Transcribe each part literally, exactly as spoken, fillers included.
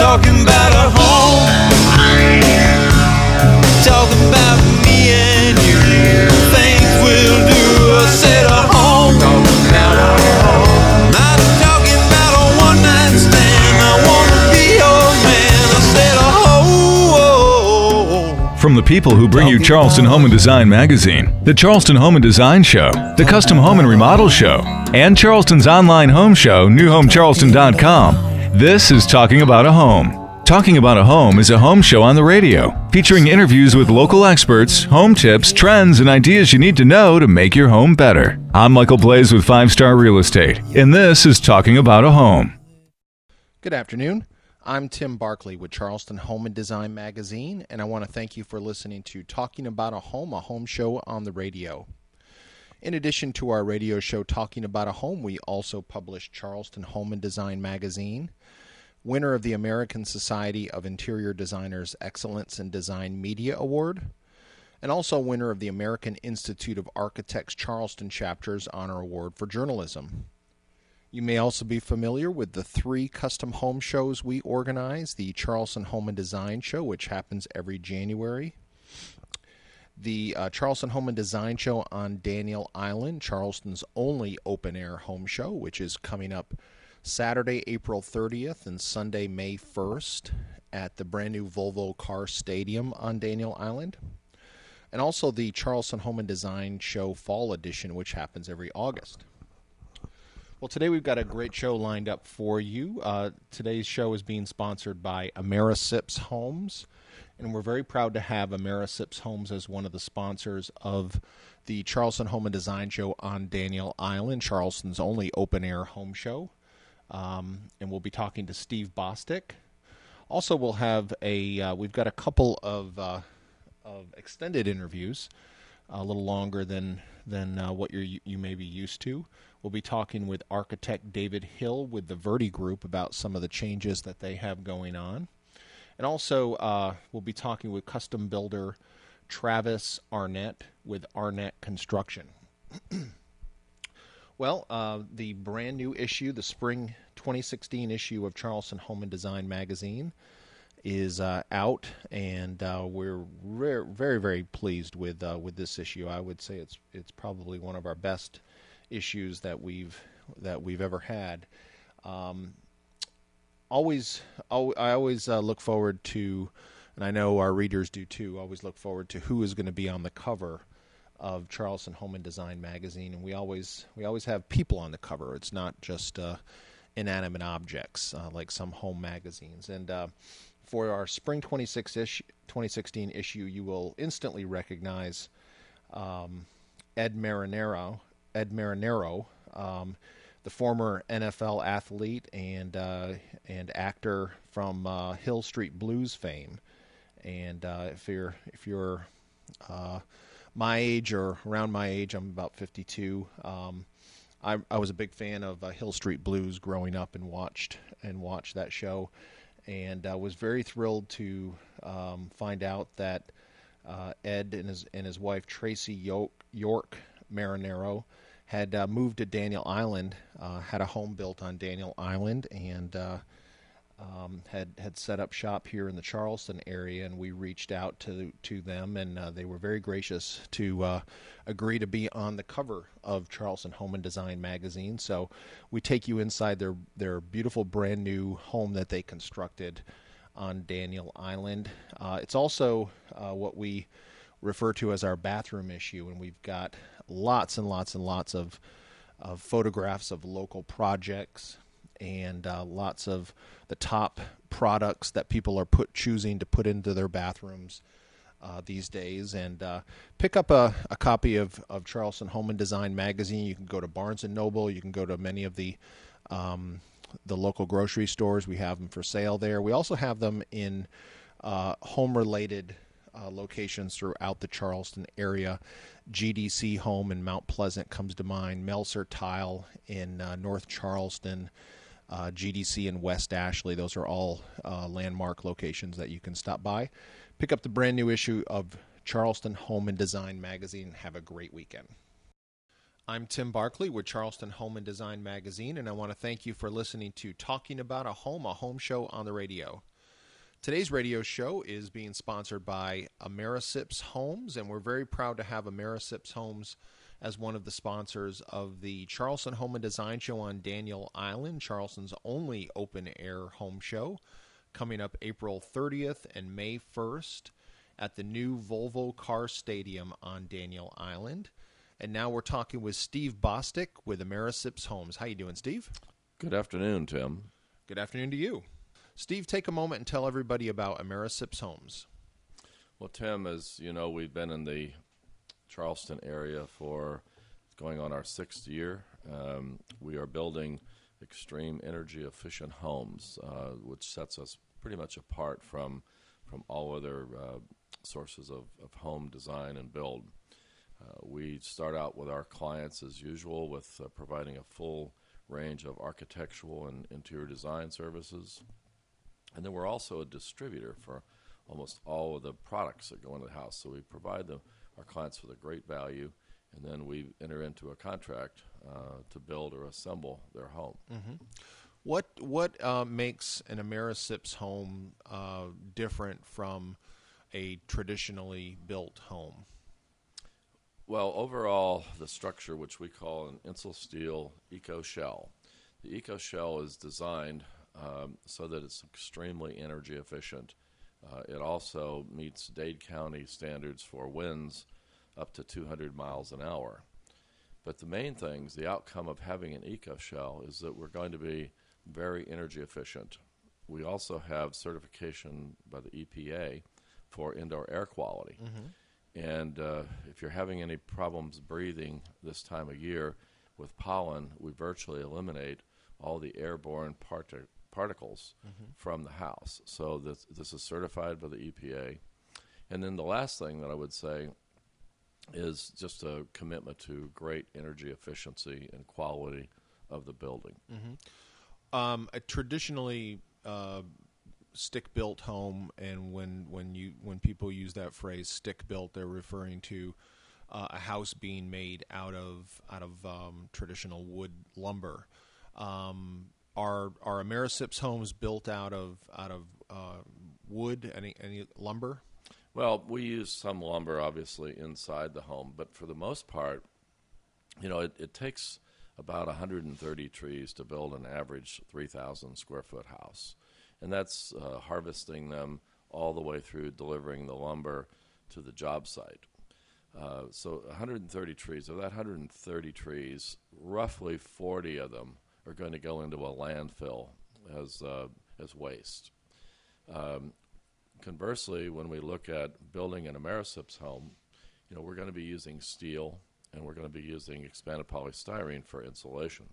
talking about a home. Talking about me and you. Things we'll do. I said a home. Talking about a home. Not talking about a one night stand. I wanna be your man. I said a home. From the people who bring you Charleston Home and Design Magazine, the Charleston Home and Design Show, the Custom Home and Remodel Show, and Charleston's online home show, new home charleston dot com, this is Talking About a Home. Talking About a Home is a home show on the radio, featuring interviews with local experts, home tips, trends, and ideas you need to know to make your home better. I'm Michael Blaze with Five Star Real Estate, and this is Talking About a Home. Good afternoon. I'm Tim Barkley with Charleston Home and Design Magazine, and I want to thank you for listening to Talking About a Home, a home show on the radio. In addition to our radio show Talking About a Home, we also publish Charleston Home and Design Magazine, winner of the American Society of Interior Designers Excellence in Design Media Award, and also winner of the American Institute of Architects Charleston Chapter's Honor Award for Journalism. You may also be familiar with the three custom home shows we organize, the Charleston Home and Design Show, which happens every January, the uh, Charleston Home and Design Show on Daniel Island, Charleston's only open-air home show, which is coming up Saturday, April thirtieth and Sunday, May first at the brand new Volvo Car Stadium on Daniel Island, and also the Charleston Home and Design Show Fall Edition, which happens every August. Well, today we've got a great show lined up for you. Uh, today's show is being sponsored by Amerisips Homes, and we're very proud to have Amerisips Homes as one of the sponsors of the Charleston Home and Design Show on Daniel Island, Charleston's only open-air home show. Um, and we'll be talking to Steve Bostic. Also, we'll have a, uh, we've got a couple of, uh, of extended interviews, a little longer than, than uh, what you're, you may be used to. We'll be talking with architect David Hill with the Verdi Group about some of the changes that they have going on. And also, uh, we'll be talking with custom builder Travis Arnett with Arnett Construction. Well, uh, the brand new issue, the spring twenty sixteen issue of Charleston Home and Design Magazine is uh, out, and uh, we're re- very, very pleased with uh, with this issue. I would say it's it's probably one of our best issues that we've that we've ever had. Um, always, al- I always uh, look forward to, and I know our readers do too. Always look forward to who is going to be on the cover of Charleston Home and Design Magazine, and we always we always have people on the cover. It's not just uh, inanimate objects uh, like some home magazines. And uh, for our spring twenty sixteen issue, you will instantly recognize um, Ed Marinero. Ed Marinero, um, the former N F L athlete and uh, and actor from uh, Hill Street Blues fame. And uh, if you're if you're uh, my age or around my age, I'm about fifty-two. Um, I, I was a big fan of uh, Hill Street Blues growing up and watched and watched that show, and uh, was very thrilled to um, find out that uh, Ed and his and his wife Tracy York, York Marinero had uh, moved to Daniel Island, uh, had a home built on Daniel Island, and uh, um, had had set up shop here in the Charleston area. And we reached out to to them, and uh, they were very gracious to uh, agree to be on the cover of Charleston Home and Design Magazine. So we take you inside their their beautiful brand new home that they constructed on Daniel Island. Uh, it's also uh, what we refer to as our bathroom issue, and we've got lots and lots and lots of, of photographs of local projects and uh, lots of the top products that people are put choosing to put into their bathrooms uh, these days. And uh, pick up a, a copy of, of Charleston Home and Design Magazine. You can go to Barnes and Noble. You can go to many of the um, the local grocery stores. We have them for sale there. We also have them in uh, home-related Uh, locations throughout the Charleston area. G D C Home in Mount Pleasant comes to mind. Melser Tile in uh, North Charleston. Uh, G D C in West Ashley. Those are all uh, landmark locations that you can stop by. Pick up the brand new issue of Charleston Home and Design Magazine. Have a great weekend. I'm Tim Barkley with Charleston Home and Design Magazine, and I want to thank you for listening to Talking About a Home, a home show on the radio. Today's radio show is being sponsored by Amerisips Homes, and we're very proud to have Amerisips Homes as one of the sponsors of the Charleston Home and Design Show on Daniel Island, Charleston's only open-air home show, coming up April thirtieth and May first at the new Volvo Car Stadium on Daniel Island. And now we're talking with Steve Bostic with Amerisips Homes. How you doing, Steve? Good afternoon, Tim. Good afternoon to you. Steve, take a moment and tell everybody about Amerisips Homes. Well, Tim, as you know, we've been in the Charleston area for going on our sixth year. Um, we are building extreme energy efficient homes, uh, which sets us pretty much apart from from all other uh, sources of, of home design and build. Uh, we start out with our clients as usual with uh, providing a full range of architectural and interior design services. And then we're also a distributor for almost all of the products that go into the house. So we provide the, our clients with a great value, and then we enter into a contract uh, to build or assemble their home. Mm-hmm. What what uh, makes an Amerisips home uh, different from a traditionally built home? Well, overall, the structure, which we call an Insul Steel Eco Shell, the Eco Shell is designed Um, so that it's extremely energy efficient. Uh, it also meets Dade County standards for winds up to two hundred miles an hour. But the main things, the outcome of having an eco shell is that we're going to be very energy efficient. We also have certification by the E P A for indoor air quality. Mm-hmm. And uh, if you're having any problems breathing this time of year with pollen, we virtually eliminate all the airborne particles particles mm-hmm. from the house. So this, this is certified by the E P A. And then the last thing that I would say is just a commitment to great energy efficiency and quality of the building. Mm-hmm. Um, a traditionally uh, stick-built home, and when, when, you, when people use that phrase stick-built, they're referring to uh, a house being made out of, out of um, traditional wood lumber. Um, Are are Amerisips homes built out of out of uh, wood? Any any lumber? Well, we use some lumber, obviously, inside the home, but for the most part, you know, it, it takes about one hundred thirty trees to build an average three thousand square foot house, and that's uh, harvesting them all the way through delivering the lumber to the job site. Uh, so one hundred thirty trees. Of that one hundred thirty trees, roughly forty of them are going to go into a landfill as uh, as waste. Um, conversely, when we look at building an Amerisips home, you know, we're going to be using steel and we're going to be using expanded polystyrene for insulation.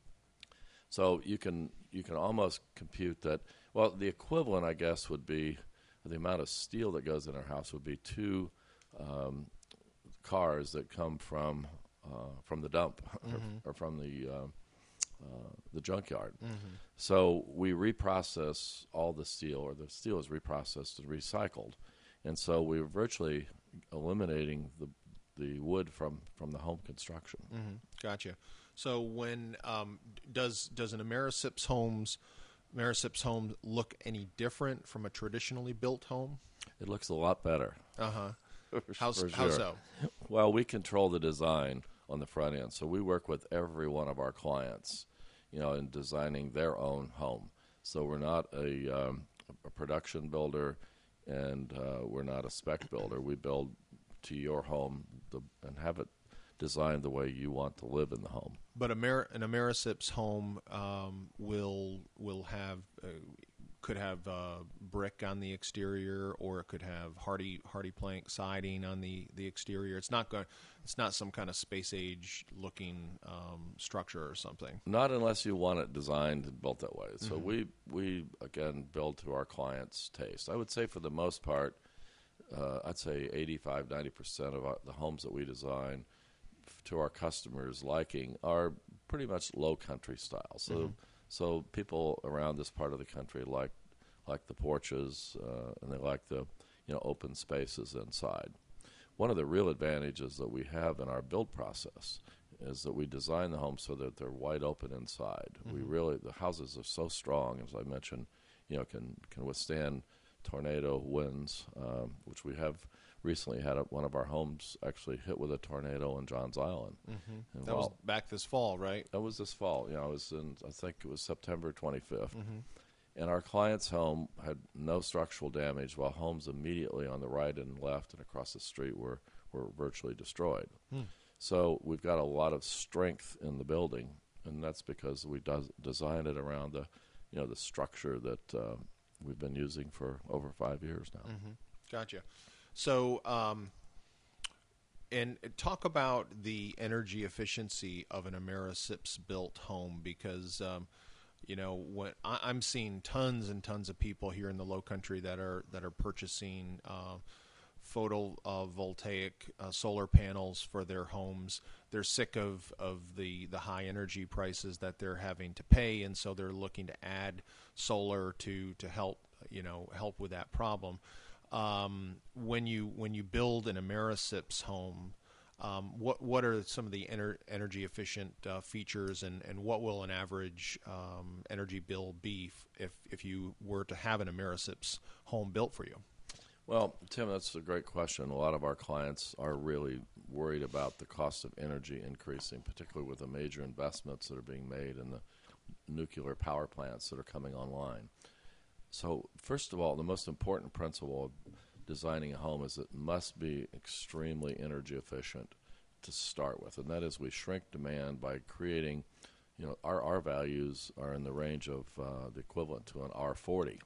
So you can you can almost compute that. Well, the equivalent, I guess, would be the amount of steel that goes in our house would be two um, cars that come from uh, from the dump mm-hmm. or, or from the uh, Uh, the junkyard. Mm-hmm. So we reprocess all the steel, or the steel is reprocessed and recycled. And so we're virtually eliminating the the wood from, from the home construction. Mm-hmm. Gotcha. So when um, does does an Amerisips homes Amerisips home look any different from a traditionally built home? It looks a lot better. Uh-huh. How, sure. how so? Well, we control the design on the front end. So we work with every one of our clients, you know, in designing their own home. So we're not a, um, a production builder, and uh, we're not a spec builder. We build to your home the, and have it designed the way you want to live in the home. But Amer- an Amerisips home um, will will have uh, could have uh, brick on the exterior, or it could have hardy hardy plank siding on the, the exterior. It's not going. It's not some kind of space age looking um, structure or something. Not unless you want it designed and built that way. So mm-hmm. we we again build to our clients' taste. I would say for the most part, uh, I'd say eighty-five, ninety percent of our, the homes that we design f- to our customers' liking are pretty much low country style. So. Mm-hmm. So people around this part of the country like like the porches, uh, and they like the you know open spaces inside. One of the real advantages that we have in our build process is that we design the homes so that they're wide open inside. Mm-hmm. We really the houses are so strong, as I mentioned, you know, can can withstand tornado winds, um, which we have recently had a, one of our homes actually hit with a tornado in Johns Island. Mm-hmm. And That was while- back this fall, right? that was this fall. You know, it was in, I think it was September twenty-fifth. Mm-hmm. And our client's home had no structural damage, while homes immediately on the right and left and across the street were, were virtually destroyed. Hmm. So we've got a lot of strength in the building, and that's because we does, designed it around the, you know, the structure that uh, we've been using for over five years now. Mm-hmm. Gotcha. So, um, and talk about the energy efficiency of an Amerisips built home, because um, you know, when I, I'm seeing tons and tons of people here in the Low Country that are that are purchasing uh, photovoltaic uh, solar panels for their homes. They're sick of of the the high energy prices that they're having to pay, and so they're looking to add solar to to help you know help with that problem. Um, when you when you build an Amerisips home, um, what what are some of the ener- energy efficient uh, features, and, and what will an average um, energy bill be f- if if you were to have an Amerisips home built for you? Well, Tim, that's a great question. A lot of our clients are really worried about the cost of energy increasing, particularly with the major investments that are being made in the nuclear power plants that are coming online. So, first of all, the most important principle of designing a home is it must be extremely energy efficient to start with, and that is we shrink demand by creating, you know, our R values are in the range of uh, the equivalent to an R forty.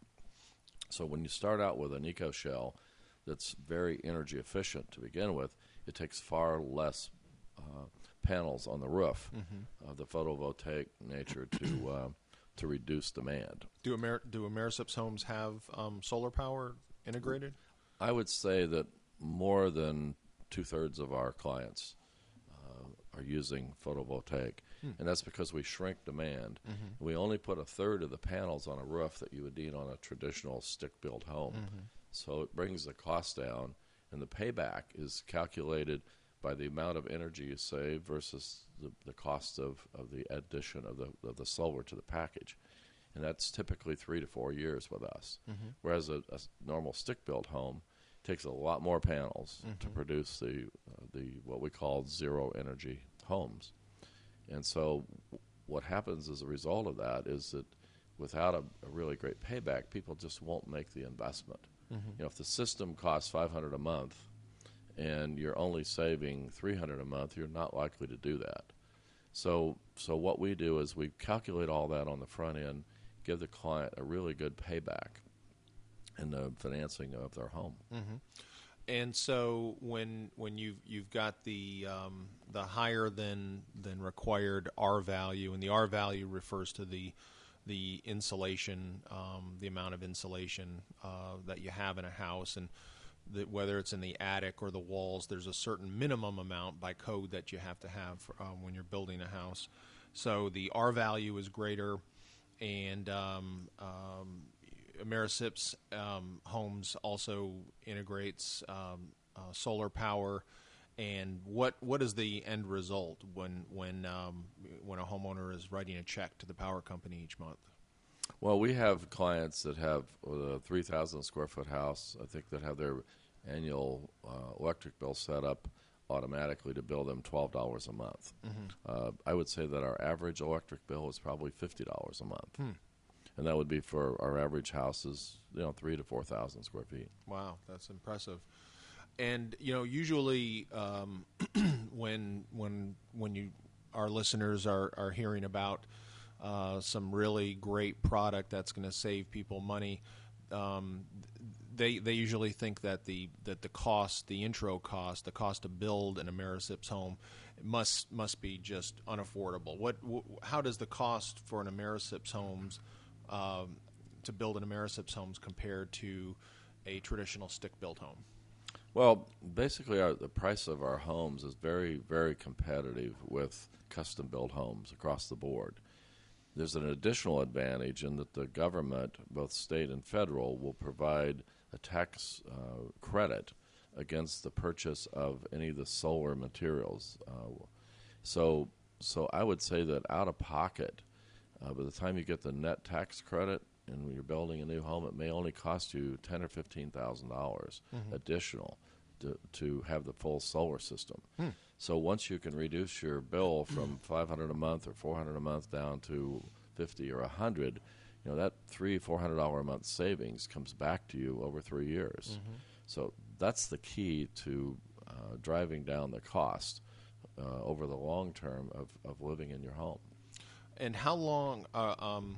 So when you start out with an eco shell that's very energy efficient to begin with, it takes far less uh, panels on the roof Mm-hmm. of the photovoltaic nature to uh, to reduce demand. Do Amer- do Amerisips homes have um, solar power integrated? I would say that more than two-thirds of our clients uh, are using photovoltaic, Hmm. and that's because we shrink demand. Mm-hmm. We only put a third of the panels on a roof that you would need on a traditional stick-built home. Mm-hmm. So it brings the cost down, and the payback is calculated by the amount of energy you save versus the, the cost of, of the addition of the, of the solar to the package. And that's typically three to four years with us. Mm-hmm. Whereas a, a normal stick-built home takes a lot more panels Mm-hmm. to produce the, uh, the what we call zero-energy homes. And so what happens as a result of that is that without a, a really great payback, people just won't make the investment. Mm-hmm. You know, if the system costs five hundred dollars a month and you're only saving three hundred dollars a month, you're not likely to do that. So, so what we do is we calculate all that on the front end, give the client a really good payback in the financing of their home. Mm-hmm. And so when when you've you've got the um, the higher than than required R value, and the R value refers to the the insulation, um, the amount of insulation uh, that you have in a house, and the, whether it's in the attic or the walls, there's a certain minimum amount by code that you have to have for, um, when you're building a house. So the R value is greater, and um, um, Amerisips um, Homes also integrates um, uh, solar power. And what what is the end result when when um, when a homeowner is writing a check to the power company each month? Well, we have clients that have a three thousand square foot house, I think, that have their annual uh, electric bill set up automatically to bill them twelve dollars a month. Mm-hmm. Uh, I would say that our average electric bill is probably fifty dollars a month. Hmm. And that would be for our average houses, you know, three to four thousand square feet. Wow, that's impressive. And you know, usually um, when when when you our listeners are, are hearing about uh, some really great product that's going to save people money, um, they they usually think that the that the cost, the intro cost, the cost to build an Amerisips home must must be just unaffordable. What wh- how does the cost for an Amerisips homes um, to build an Amerisips homes compare to a traditional stick-built home? Well, basically, our, the price of our homes is very, very competitive with custom-built homes across the board. There's an additional advantage in that the government, both state and federal, will provide a tax uh, credit against the purchase of any of the solar materials. Uh, so, so I would say that out of pocket, uh, by the time you get the net tax credit, and when you're building a new home, it may only cost you ten or fifteen thousand dollars Mm-hmm. additional to to have the full solar system. Hmm. So once you can reduce your bill from five hundred a month or four hundred a month down to fifty or a hundred, you know that three four hundred dollar a month savings comes back to you over three years. Mm-hmm. So that's the key to uh, driving down the cost uh, over the long term of, of living in your home. And how long? Uh, um,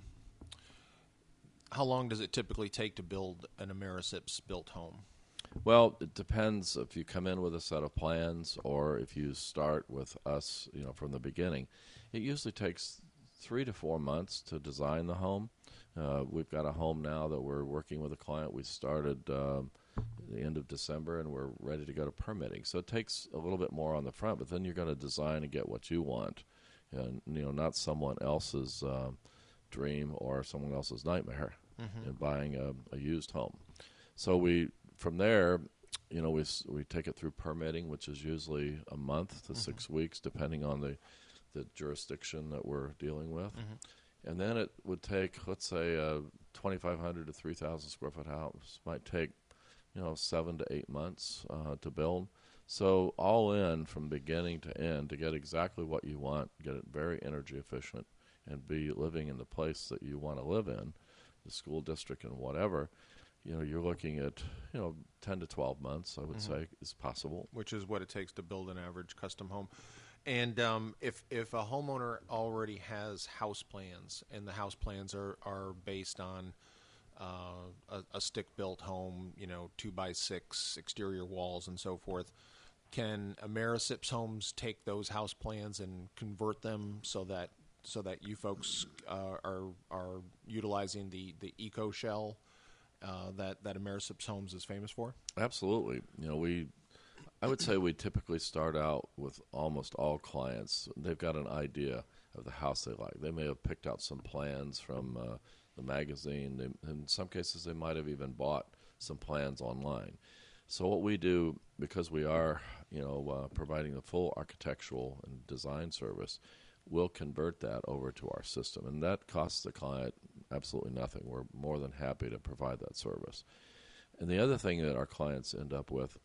how long does it typically take to build an Americips built home? Well, it depends if you come in with a set of plans or if you start with us, you know, from the beginning. It usually takes three to four months to design the home. Uh, we've got a home now that we're working with a client. We started um, the end of December, and we're ready to go to permitting. So it takes a little bit more on the front, but then you're going to design and get what you want, and you know, not someone else's uh, dream or someone else's nightmare Mm-hmm. in buying a, a used home. So we, from there, you know, we s- we take it through permitting, which is usually a month to Mm-hmm. six weeks, depending on the the jurisdiction that we're dealing with. Mm-hmm. And then it would take, let's say, a twenty-five hundred to three thousand square foot house might take, you know, seven to eight months uh, to build. So all in, from beginning to end, to get exactly what you want, get it very energy efficient, and be living in the place that you want to live in, the school district and whatever, you know, you're looking at, you know, ten to twelve months, I would Mm-hmm. say, is possible. Which is what it takes to build an average custom home. And um, if if a homeowner already has house plans, and the house plans are, are based on uh, a, a stick-built home, you know, two by six exterior walls and so forth, can Americips Homes take those house plans and convert them so that so that you folks uh, are are utilizing the the eco shell uh, that that Americips Homes is famous for? Absolutely. You know, we, I would say we typically start out with almost all clients. They've got an idea of the house they like. They may have picked out some plans from uh, the magazine. They, in some cases, they might have even bought some plans online. So what we do, because we are, you know, uh, providing the full architectural and design service, we'll convert that over to our system, and that costs the client absolutely nothing. We're more than happy to provide that service. And the other thing that our clients end up with,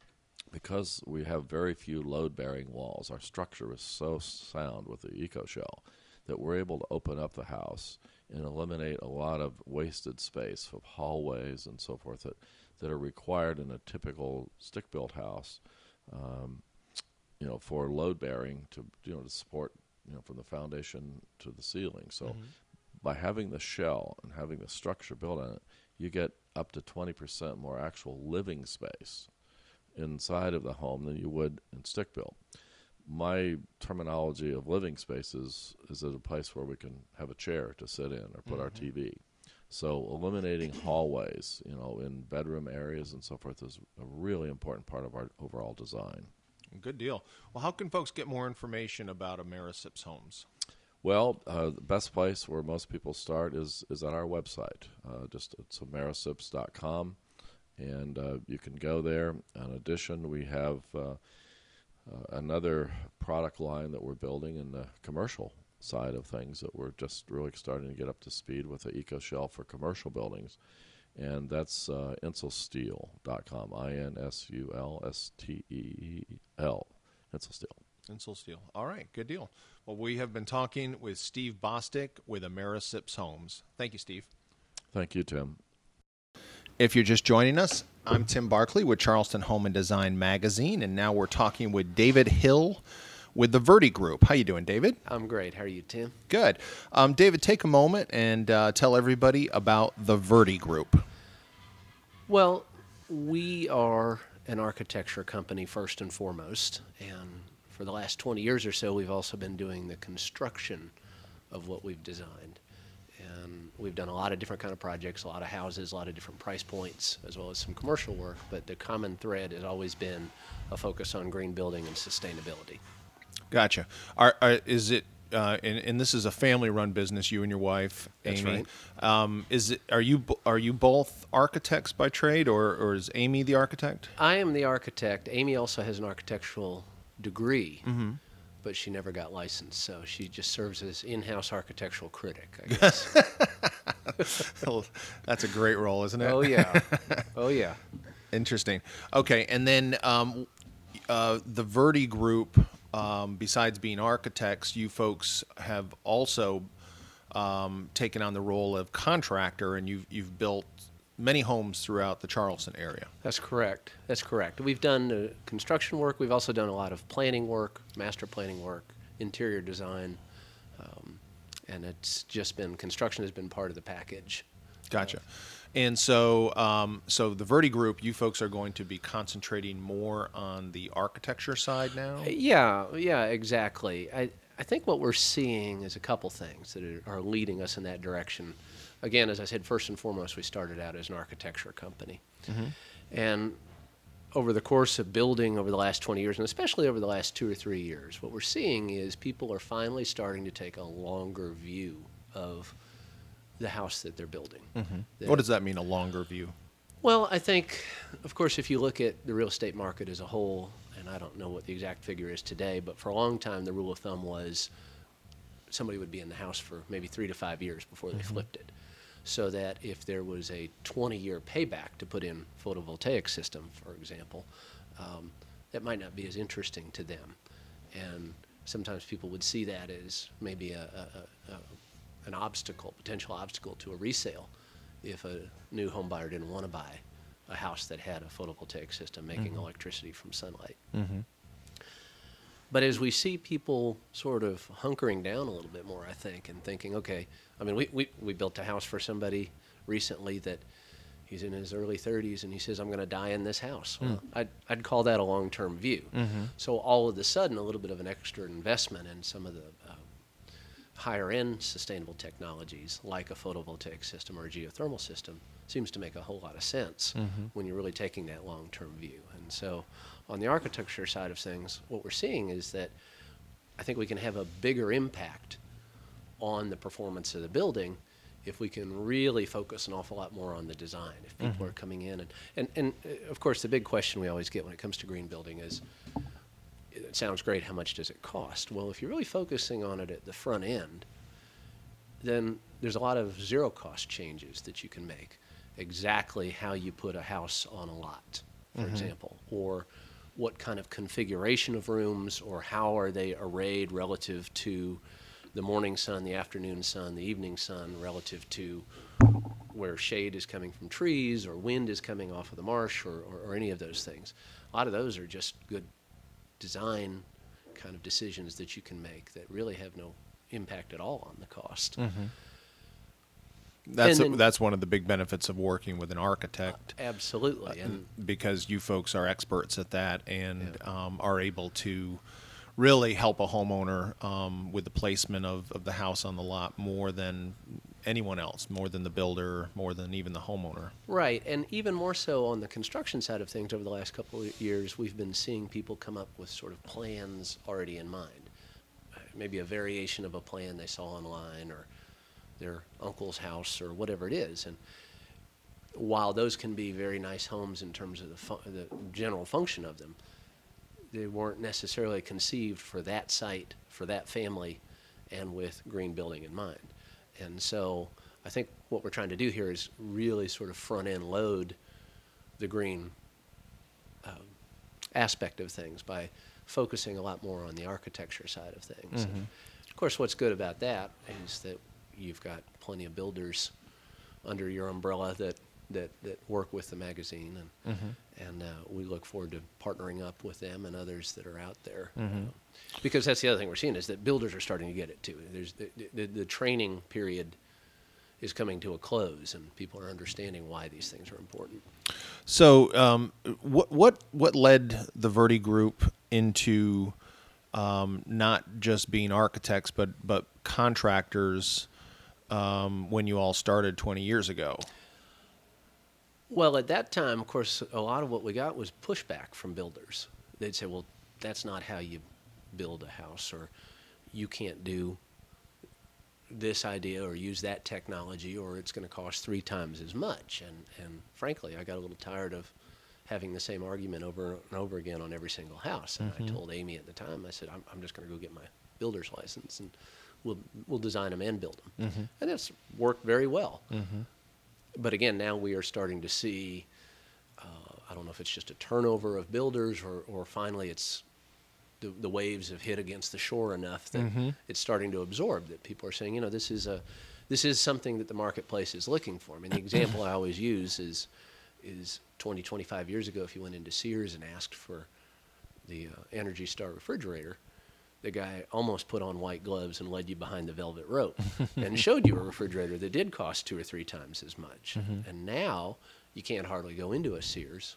because we have very few load-bearing walls, our structure is so sound with the eco shell that we're able to open up the house and eliminate a lot of wasted space of hallways and so forth that, that are required in a typical stick-built house, um, you know, for load-bearing to, you know, to support, you know, from the foundation to the ceiling. So Mm-hmm. by having the shell and having the structure built on it, you get up to twenty percent more actual living space inside of the home than you would in stick built. My terminology of living space is, is at a place where we can have a chair to sit in or put Mm-hmm. our T V. So eliminating hallways, you know, in bedroom areas and so forth is a really important part of our overall design. Good deal. Well, how can folks get more information about Americips Homes? Well, uh, the best place where most people start is, is at our website. Uh, just it's americips dot com, and uh, you can go there. In addition, we have uh, uh, another product line that we're building in the commercial side of things that we're just really starting to get up to speed with the eco shell for commercial buildings, and that's uh, insulsteel dot com, I N S U L S T E E L, Insulsteel. Insul Steel. All right, good deal. Well, we have been talking with Steve Bostic with Americips Homes. Thank you, Steve. Thank you, Tim. If you're just joining us, I'm Tim Barkley with Charleston Home and Design Magazine, and now we're talking with David Hill with the Verdi Group. How you doing, David? I'm great. How are you, Tim? Good. Um, David, take a moment and uh, tell everybody about the Verdi Group. Well, we are an architecture company first and foremost, and for the last twenty years or so, we've also been doing the construction of what we've designed. And we've done a lot of different kind of projects, a lot of houses, a lot of different price points, as well as some commercial work, but the common thread has always been a focus on green building and sustainability. Gotcha. Are, are, is it, uh, and, and this is a family-run business, you and your wife, That's Amy. right. Um, is it? Are you bo- are you both architects by trade, or, or is Amy the architect? I am the architect. Amy also has an architectural degree. but she never got licensed, so she just serves as in-house architectural critic, I guess. Well, that's a great role, isn't it? Oh, yeah. Oh, yeah. Interesting. Okay, and then um, uh, the Verdi Group, um, besides being architects, you folks have also um, taken on the role of contractor, and you've you've built many homes throughout the Charleston area. That's correct. That's correct. We've done uh, construction work. We've also done a lot of planning work, master planning work, interior design, um, and it's just been, construction has been part of the package. Gotcha. And so, um, so the Verdi Group, you folks are going to be concentrating more on the architecture side now? Yeah, yeah, exactly. I, I think what we're seeing is a couple things that are, are leading us in that direction. Again, as I said, first and foremost, we started out as an architecture company. Mm-hmm. And over the course of building over the last twenty years, and especially over the last two or three years, what we're seeing is people are finally starting to take a longer view of the house that they're building. Mm-hmm. What does that mean, a longer view? Well, I think, of course, if you look at the real estate market as a whole, and I don't know what the exact figure is today, but for a long time, the rule of thumb was somebody would be in the house for maybe three to five years before they Mm-hmm. flipped it. So that if there was a twenty-year payback to put in photovoltaic system, for example, um, that might not be as interesting to them. And sometimes people would see that as maybe a, a, a, a an obstacle, potential obstacle to a resale if a new home buyer didn't want to buy a house that had a photovoltaic system making Mhm. electricity from sunlight. Mm-hmm. But as we see people sort of hunkering down a little bit more, I think, and thinking, okay, I mean, we, we, we built a house for somebody recently that he's in his early thirties and he says, I'm going to die in this house. Mm. Well, I'd, I'd call that a long-term view. Mm-hmm. So all of a sudden, a little bit of an extra investment in some of the uh, higher-end sustainable technologies, like a photovoltaic system or a geothermal system, seems to make a whole lot of sense Mm-hmm. when you're really taking that long-term view. And so on the architecture side of things, what we're seeing is that I think we can have a bigger impact on the performance of the building if we can really focus an awful lot more on the design. If people Mhm. are coming in, and, and, and uh, of course the big question we always get when it comes to green building is, it sounds great, how much does it cost? Well, if you're really focusing on it at the front end, then there's a lot of zero cost changes that you can make. Exactly how you put a house on a lot, for Mhm. example, or what kind of configuration of rooms, or how are they arrayed relative to the morning sun, the afternoon sun, the evening sun, relative to where shade is coming from trees or wind is coming off of the marsh, or, or, or any of those things. A lot of those are just good design kind of decisions that you can make that really have no impact at all on the cost. Mm-hmm. That's And a, then- that's one of the big benefits of working with an architect, Absolutely. And because you folks are experts at that and um, are able to really help a homeowner um, with the placement of, of the house on the lot more than anyone else, more than the builder, more than even the homeowner. right, and even more so on the construction side of things, over the last couple of years, we've been seeing people come up with sort of plans already in mind. Uh, Maybe a variation of a plan they saw online, or their uncle's house, or whatever it is. And while those can be very nice homes in terms of the, fu- the general function of them, they weren't necessarily conceived for that site, for that family, and with green building in mind. And so I think what we're trying to do here is really sort of front-end load the green um, aspect of things by focusing a lot more on the architecture side of things. And of course, what's good about that is that you've got plenty of builders under your umbrella that, that, that work with the magazine, and and uh, we look forward to partnering up with them and others that are out there. Mhm. Uh, because that's the other thing we're seeing is that builders are starting to get it too. There's the, the, the training period is coming to a close, and people are understanding why these things are important. So, um, what what what led the Verdi Group into um, not just being architects, but but contractors um, when you all started twenty years ago? Well, at that time, of course, a lot of what we got was pushback from builders. They'd say, well, that's not how you build a house, or you can't do this idea or use that technology, or it's going to cost three times as much. And, and frankly, I got a little tired of having the same argument over and over again on every single house. And I told Amy at the time, I said, I'm, I'm just going to go get my builder's license, and we'll we'll design them and build them. Mm-hmm. And it's worked very well. Mm-hmm. But again, now we are starting to see, uh, I don't know if it's just a turnover of builders, or, or finally it's the, the waves have hit against the shore enough that mm-hmm. it's starting to absorb, that people are saying, you know, this is a this is something that the marketplace is looking for. I mean, the example I always use is is twenty, twenty-five years ago, if you went into Sears and asked for the uh, Energy Star refrigerator, the guy almost put on white gloves and led you behind the velvet rope and showed you a refrigerator that did cost two or three times as much. Mm-hmm. And now you can't hardly go into a Sears.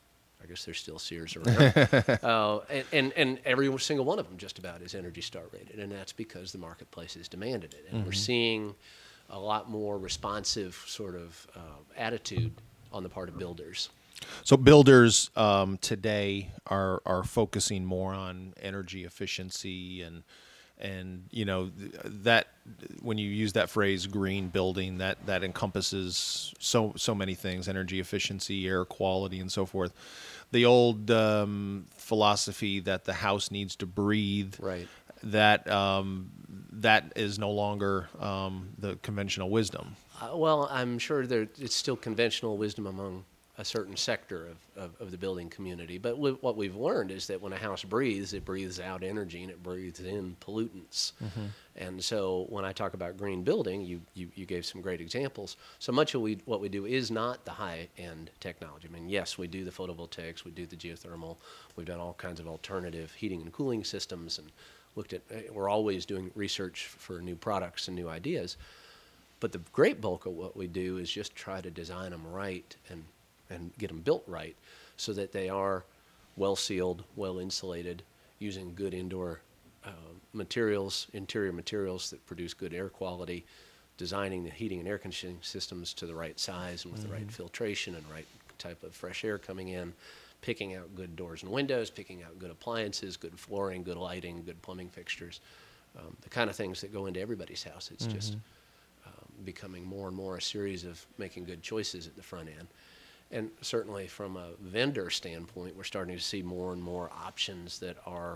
I guess there's still Sears around. uh, and, and, and every single one of them just about is Energy Star rated. And that's because the marketplace has demanded it. And mm-hmm. we're seeing a lot more responsive sort of uh, attitude on the part of builders. So builders um, today are are focusing more on energy efficiency, and and you know that when you use that phrase green building, that that encompasses so so many things: energy efficiency, air quality, and so forth. The old um, philosophy that the house needs to breathe, right? That um, that is no longer um, the conventional wisdom. Uh, well, I'm sure there it's still conventional wisdom among a certain sector of, of, of the building community. But w- what we've learned is that when a house breathes, it breathes out energy and it breathes in pollutants. Mm-hmm. And so when I talk about green building, you, you, you gave some great examples. So much of we, what we do is not the high-end technology. I mean, yes, we do the photovoltaics, we do the geothermal, we've done all kinds of alternative heating and cooling systems, and looked at, we're always doing research for new products and new ideas. But the great bulk of what we do is just try to design them right and and get them built right so that they are well sealed, well insulated, using good indoor uh, materials, interior materials that produce good air quality, designing the heating and air conditioning systems to the right size and with mm-hmm. the right filtration and right type of fresh air coming in, picking out good doors and windows, picking out good appliances, good flooring, good lighting, good plumbing fixtures, um, the kind of things that go into everybody's house. It's mm-hmm. just um, becoming more and more a series of making good choices at the front end. And certainly from a vendor standpoint, we're starting to see more and more options that are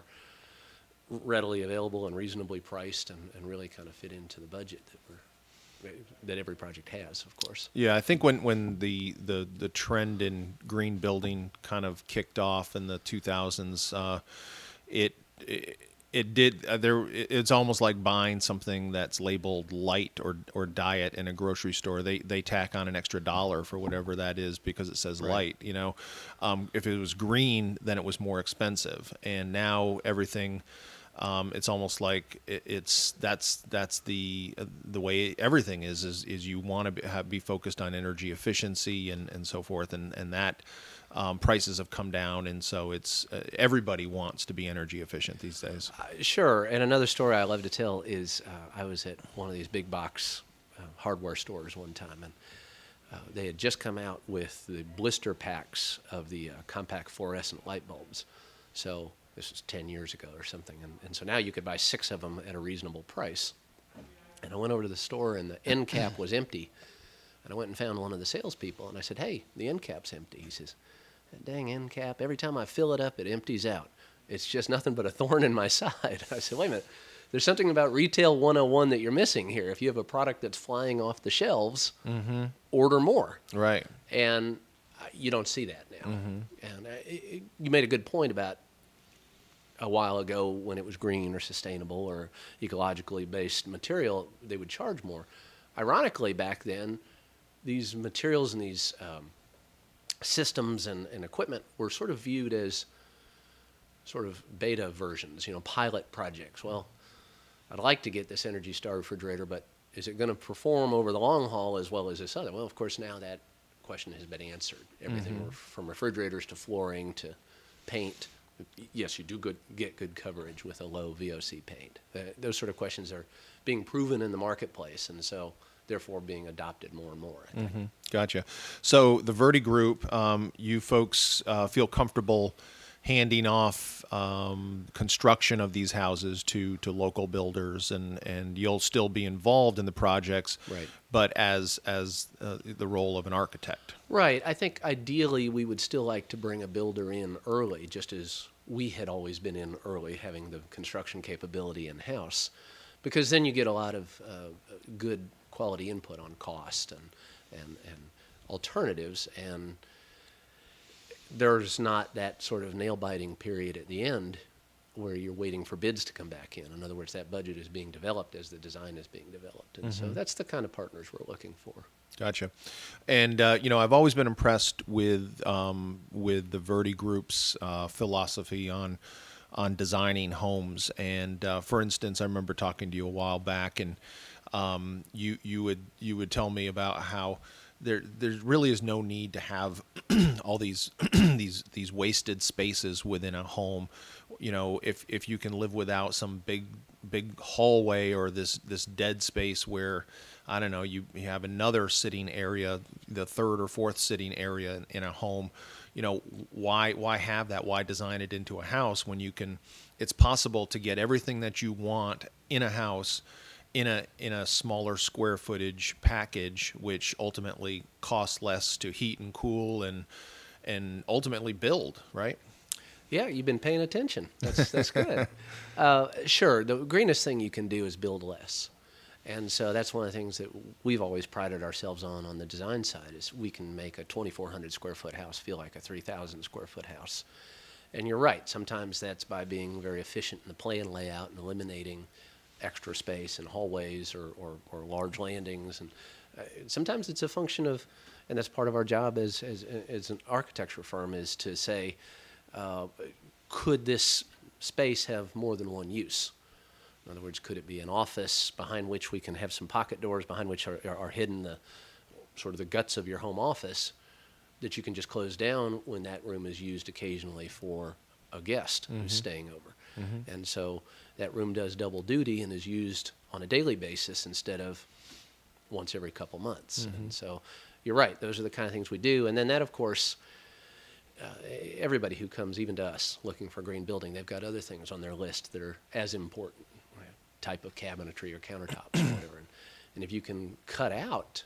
readily available and reasonably priced and, and really kind of fit into the budget that we're that every project has, of course. Yeah, I think when, when the, the, the trend in green building kind of kicked off in the two thousands, uh, it, it It did. Uh, there, it's almost like buying something that's labeled light or or diet in a grocery store. They they tack on an extra dollar for whatever that is because it says right. light. You know, um, if it was green, then it was more expensive. And now everything, um, it's almost like it, it's that's that's the uh, the way everything is is is you want to be, have, be focused on energy efficiency and, and so forth, and and that. Um, prices have come down, and so it's uh, everybody wants to be energy efficient these days. Uh, sure. And another story I love to tell is uh, I was at one of these big box uh, hardware stores one time, and uh, they had just come out with the blister packs of the uh, compact fluorescent light bulbs. So this was ten years ago or something, and, and so now you could buy six of them at a reasonable price. And I went over to the store, and the end cap was empty. And I went and found one of the salespeople, and I said, "Hey, the end cap's empty." He says, "That dang end cap, every time I fill it up, it empties out. It's just nothing but a thorn in my side." I said, "Wait a minute. There's something about Retail one oh one that you're missing here. If you have a product that's flying off the shelves, mm-hmm. order more." Right. And uh, you don't see that now. Mm-hmm. And uh, it, you made a good point about a while ago when it was green or sustainable or ecologically based material, they would charge more. Ironically, back then, these materials and these um, systems and, and equipment were sort of viewed as sort of beta versions, you know, pilot projects. Well, I'd like to get this Energy Star refrigerator, but is it going to perform over the long haul as well as this other? Well, of course, now that question has been answered. Everything mm-hmm. from refrigerators to flooring to paint. Yes, you do good, get good coverage with a low V O C paint. Uh, those sort of questions are being proven in the marketplace, and so therefore being adopted more and more, I think. Mm-hmm. Gotcha. So the Verdi Group, um, you folks uh, feel comfortable handing off um, construction of these houses to, to local builders, and, and you'll still be involved in the projects, Right. but as as uh, the role of an architect. Right. I think ideally we would still like to bring a builder in early, just as we had always been in early, having the construction capability in-house, because then you get a lot of uh, good quality input on cost and, and, and alternatives, and there's not that sort of nail-biting period at the end where you're waiting for bids to come back in. In other words, that budget is being developed as the design is being developed. And so that's the kind of partners we're looking for. Gotcha. And uh, you know, I've always been impressed with um, with the Verde Group's uh, philosophy on on designing homes. And uh, for instance, I remember talking to you a while back, and um, you you would you would tell me about how there there really is no need to have all these these these wasted spaces within a home. You know, if if you can live without some big big hallway or this this dead space where, I don't know, you, you have another sitting area, the third or fourth sitting area in, in a home, you know, why why have that? Why design it into a house when you can? It's possible to get everything that you want in a house in a in a smaller square footage package, which ultimately costs less to heat and cool and and ultimately build, right? Yeah, you've been paying attention. That's that's good. uh, sure, the greenest thing you can do is build less. And so that's one of the things that we've always prided ourselves on on the design side, is we can make a twenty-four hundred square foot house feel like a three thousand square foot house. And you're right, sometimes that's by being very efficient in the plan layout and eliminating extra space in hallways or, or, or large landings. And uh, sometimes it's a function of, and that's part of our job as, as, as an architecture firm, is to say, uh, could this space have more than one use? In other words, could it be an office behind which we can have some pocket doors behind which are, are hidden the sort of the guts of your home office that you can just close down when that room is used occasionally for a guest mm-hmm. who's staying over. Mm-hmm. And so that room does double duty and is used on a daily basis instead of once every couple months. Mm-hmm. And so you're right, those are the kind of things we do. And then that, of course, uh, everybody who comes, even to us, looking for a green building, they've got other things on their list that are as important. Type of cabinetry or countertops or whatever. And, and if you can cut out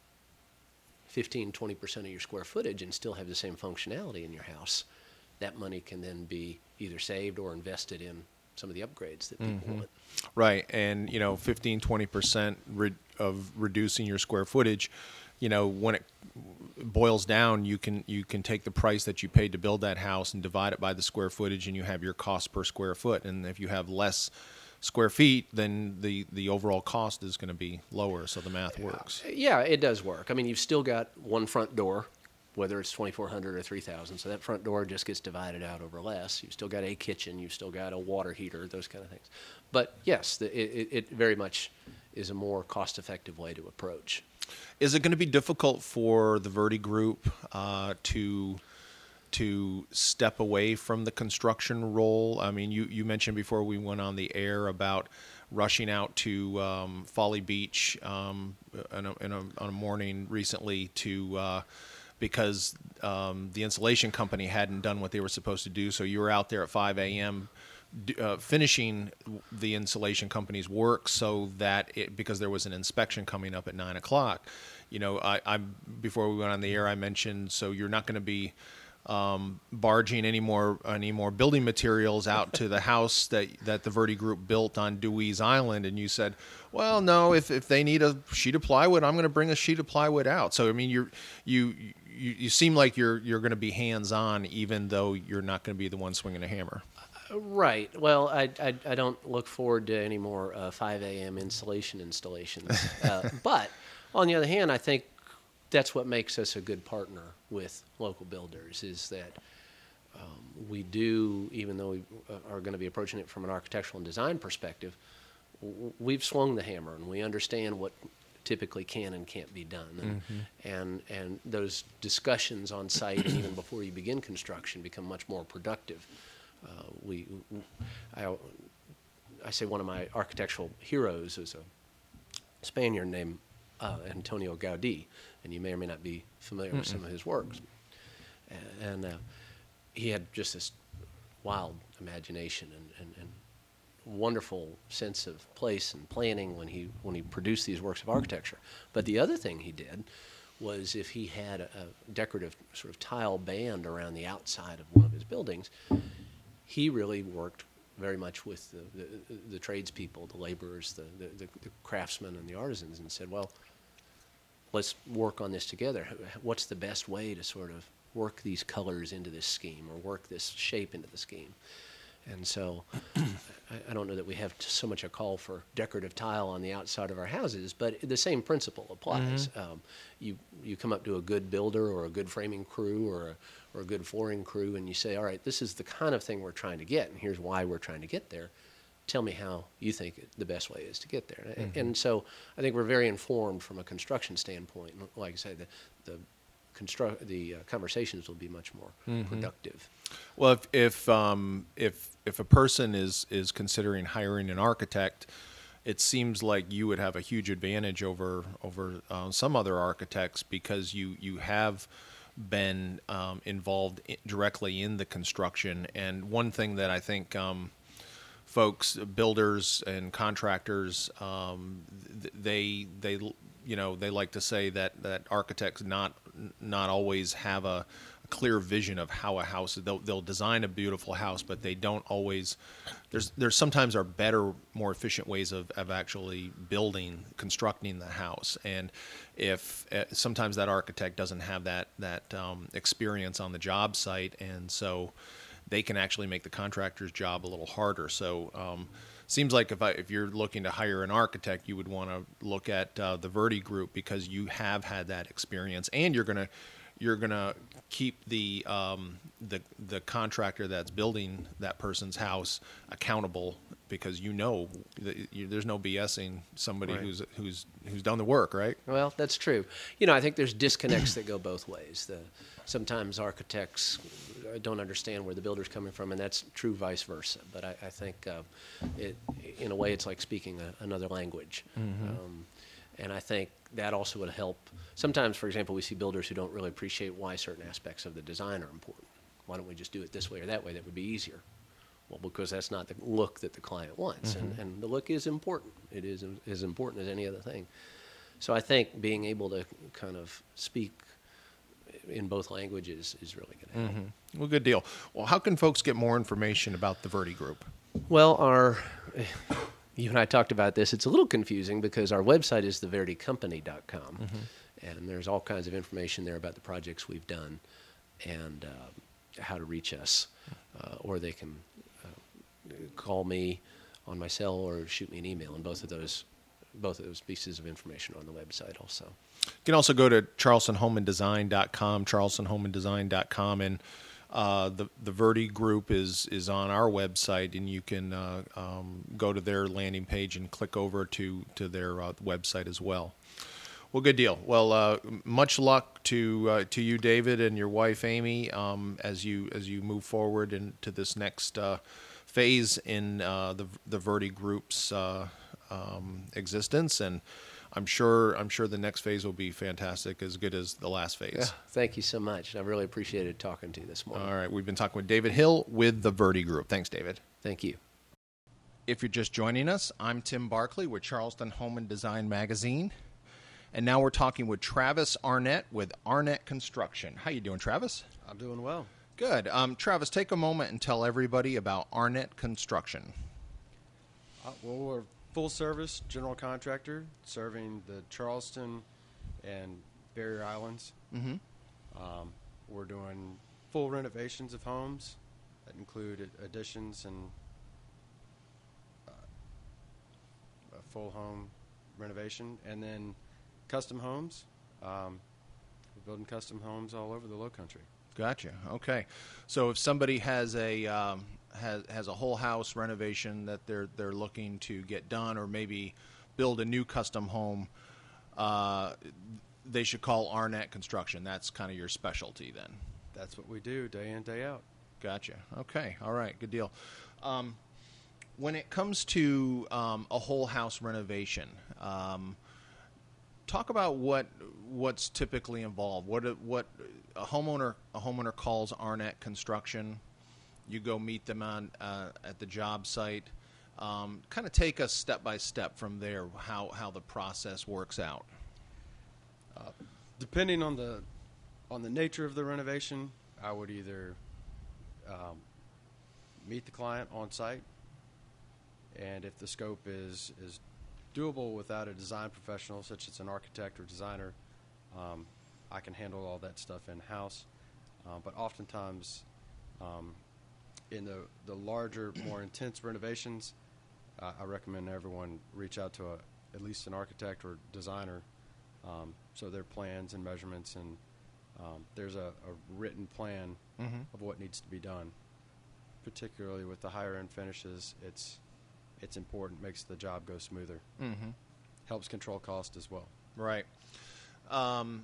fifteen, twenty percent of your square footage and still have the same functionality in your house, that money can then be either saved or invested in some of the upgrades that people mm-hmm. want. Right. And, you know, fifteen, twenty percent re- of reducing your square footage, you know, when it boils down, you can you can take the price that you paid to build that house and divide it by the square footage, and you have your cost per square foot. And if you have less square feet, then the, the overall cost is going to be lower, so the math works. Yeah, it does work. I mean, you've still got one front door, whether it's twenty-four hundred or three thousand, so that front door just gets divided out over less. You've still got a kitchen, you've still got a water heater, those kind of things. But yes, the, it, it very much is a more cost-effective way to approach. Is it going to be difficult for the Verde Group uh, to... to step away from the construction role? I mean, you, you mentioned before we went on the air about rushing out to um, Folly Beach um, in a, in a, on a morning recently to uh, because um, the insulation company hadn't done what they were supposed to do. So you were out there at five a.m. Uh, finishing the insulation company's work so that it, because there was an inspection coming up at nine o'clock. You know, I, I before we went on the air, I mentioned, so you're not going to be Um, barging any more any more building materials out to the house that that the Verde Group built on Dewey's Island, and you said, well, no, if, if they need a sheet of plywood, I'm going to bring a sheet of plywood out. So I mean, you're you you, you seem like you're you're going to be hands on, even though you're not going to be the one swinging a hammer. Right. Well, I, I, I don't look forward to any more uh, five a.m. insulation installations, uh, but on the other hand, I think that's what makes us a good partner with local builders, is that um, we do, even though we are going to be approaching it from an architectural and design perspective, w- we've swung the hammer and we understand what typically can and can't be done. And, mm-hmm. and, and those discussions on site and even before you begin construction become much more productive. Uh, we, I, I say one of my architectural heroes is a Spaniard named uh, Antonio Gaudí, and you may or may not be familiar Mm-mm. with some of his works. And, and uh, he had just this wild imagination and, and, and wonderful sense of place and planning when he when he produced these works of architecture. But the other thing he did was if he had a, a decorative sort of tile band around the outside of one of his buildings, he really worked very much with the, the, the tradespeople, the laborers, the, the, the craftsmen and the artisans, and said, well, let's work on this together. What's the best way to sort of work these colors into this scheme or work this shape into the scheme? And so I, I don't know that we have t- so much a call for decorative tile on the outside of our houses, but the same principle applies. Mm-hmm. Um, you you come up to a good builder or a good framing crew or a, or a good flooring crew and you say, all right, this is the kind of thing we're trying to get, and here's why we're trying to get there. Tell me how you think it, the best way is to get there. Mm-hmm. And, and so I think we're very informed from a construction standpoint. Like I said, the, the construct the uh, conversations will be much more mm-hmm. productive. Well, if if um, if if a person is is considering hiring an architect, it seems like you would have a huge advantage over over uh, some other architects because you you have been um, involved in, directly in the construction. And one thing that I think um, folks, builders and contractors, um, th- they they you know they like to say that that architects not not always have a clear vision of how a house they'll, they'll design a beautiful house, but they don't always there's there's sometimes are better, more efficient ways of, of actually building constructing the house. And if uh, sometimes that architect doesn't have that that um, experience on the job site, and so they can actually make the contractor's job a little harder. So um, seems like if I, if you're looking to hire an architect, you would want to look at uh, the Verdi Group because you have had that experience, and you're gonna you're gonna keep the um, the the contractor that's building that person's house accountable because you know that you, there's no BSing somebody Right. who's who's who's done the work, right? Well, that's true. You know, I think there's disconnects that go both ways. The, sometimes architects don't understand where the builder's coming from, and that's true vice versa. But I, I think uh, it, in a way, it's like speaking a, another language. Mm-hmm. Um, and I think that also would help. Sometimes, for example, we see builders who don't really appreciate why certain aspects of the design are important. Why don't we just do it this way or that way? That would be easier. Well, because that's not the look that the client wants. Mm-hmm. And, and the look is important. It is as important as any other thing. So I think being able to kind of speak in both languages is really going to help. Mm-hmm. Well, good deal. Well, how can folks get more information about the Verdi Group? Well, our you and I talked about this. It's a little confusing because our website is the verdi company dot com, mm-hmm. and there's all kinds of information there about the projects we've done and uh, how to reach us. Uh, or they can uh, call me on my cell or shoot me an email, and both of those both of those pieces of information are on the website also. You can also go to charleston home and design dot com, charleston home and design dot com, and uh, the the Verdi Group is is on our website, and you can uh, um, go to their landing page and click over to to their uh, website as well. Well, good deal. Well, uh, much luck to uh, to you, David, and your wife, Amy, um, as you as you move forward into this next uh, phase in uh, the the Verdi Group's uh, um, existence. And I'm sure I'm sure the next phase will be fantastic, as good as the last phase. Yeah, thank you so much. I really appreciated talking to you this morning. All right, we've been talking with David Hill with the Verdi Group. Thanks, David. Thank you. If you're just joining us, I'm Tim Barkley with Charleston Home and Design Magazine. And now we're talking with Travis Arnett with Arnett Construction. How you doing, Travis? I'm doing well. Good. Um, Travis, take a moment and tell everybody about Arnett Construction. Uh, well, we're a full-service general contractor serving the Charleston and Barrier Islands. Mm-hmm. Um, we're doing full renovations of homes that include ad- additions and uh, a full home renovation, and then custom homes. Um, we're building custom homes all over the Lowcountry. Gotcha. Okay. So if somebody has a um, has has a whole house renovation that they're they're looking to get done, or maybe build a new custom home, uh, they should call Arnett Construction. That's kind of your specialty, then. That's what we do day in, day out. Gotcha. Okay. All right. Good deal. Um, when it comes to um, a whole house renovation, um, talk about what what's typically involved. What what a homeowner a homeowner calls Arnett Construction. you go meet them on uh, at the job site. Um, kind of take us step by step from there, how, how the process works out. Uh, depending on the on the nature of the renovation, I would either um, meet the client on site, and if the scope is is doable without a design professional, such as an architect or designer, um, I can handle all that stuff in house. Uh, but oftentimes, um, in the the larger, more intense renovations, uh, I recommend everyone reach out to a, at least an architect or designer. Um, so their plans and measurements, and um, there's a, a written plan Mm-hmm. of what needs to be done. Particularly with the higher end finishes, it's it's important, makes the job go smoother. Mm-hmm. Helps control cost as well. Right. Um,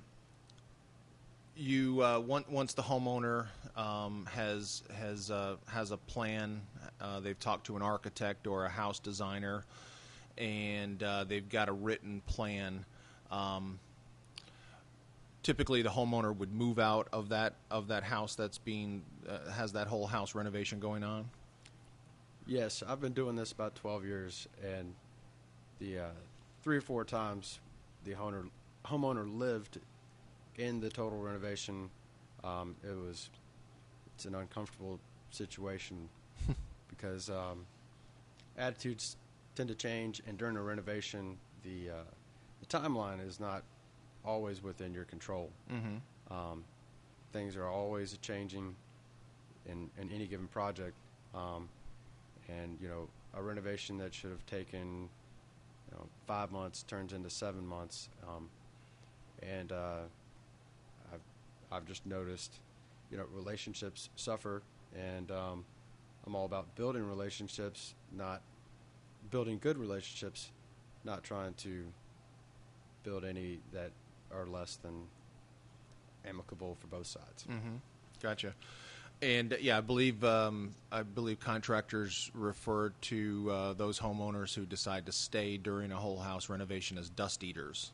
you uh, once once the homeowner um, has has uh, has a plan, uh, they've talked to an architect or a house designer, and uh, they've got a written plan. Um, typically, the homeowner would move out of that of that house that's being uh, has that whole house renovation going on. Yes, I've been doing this about twelve years, and the uh, three or four times the homeowner homeowner lived in the total renovation, um, it was it's an uncomfortable situation because um, attitudes tend to change, and during a renovation, the uh, the timeline is not always within your control. Mm-hmm. Um, things are always changing in, in any given project. Um, and, you know, a renovation that should have taken, you know, five months turns into seven months. Um, and uh, I've, I've just noticed, you know, relationships suffer. And um, I'm all about building relationships, not building good relationships, not trying to build any that are less than amicable for both sides. Mm-hmm. Gotcha. And uh, yeah, I believe um, I believe contractors refer to uh, those homeowners who decide to stay during a whole house renovation as dust eaters.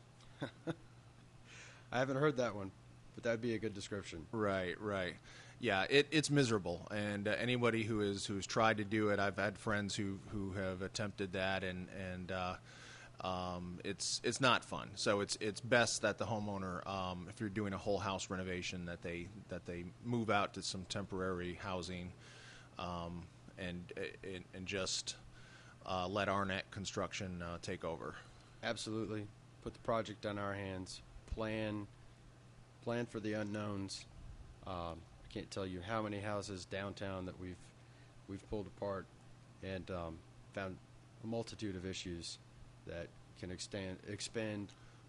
I haven't heard that one, but that'd be a good description. Right, right. Yeah, it, it's miserable, and uh, anybody who is who's tried to do it, I've had friends who who have attempted that, and and uh, um, it's it's not fun. So it's it's best that the homeowner, um, if you're doing a whole house renovation, that they that they move out to some temporary housing, um, and, and and just uh, let Arnett Construction uh, take over. Absolutely. Put the project in our hands. Plan, plan for the unknowns. Um, I can't tell you how many houses downtown that we've we've pulled apart and um, found a multitude of issues that can extend expend